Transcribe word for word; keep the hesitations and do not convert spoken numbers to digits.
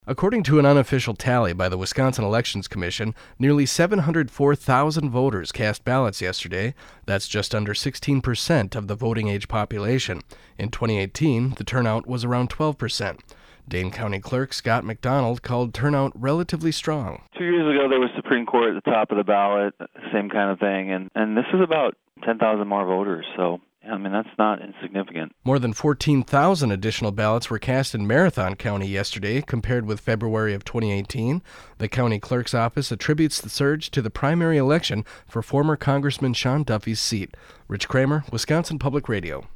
According to an unofficial tally by the Wisconsin Elections Commission, nearly seven hundred four thousand voters cast ballots yesterday. That's just under sixteen percent of the voting age population. In twenty eighteen, the turnout was around twelve percent. Dane County Clerk Scott McDonald called turnout relatively strong. Two years ago, there was Supreme Court at the top of the ballot, same kind of thing, and, and this is about ten thousand more voters, so I mean, that's not insignificant. More than fourteen thousand additional ballots were cast in Marathon County yesterday compared with February of twenty eighteen. The county clerk's office attributes the surge to the primary election for former Congressman Sean Duffy's seat. Rich Kramer, Wisconsin Public Radio.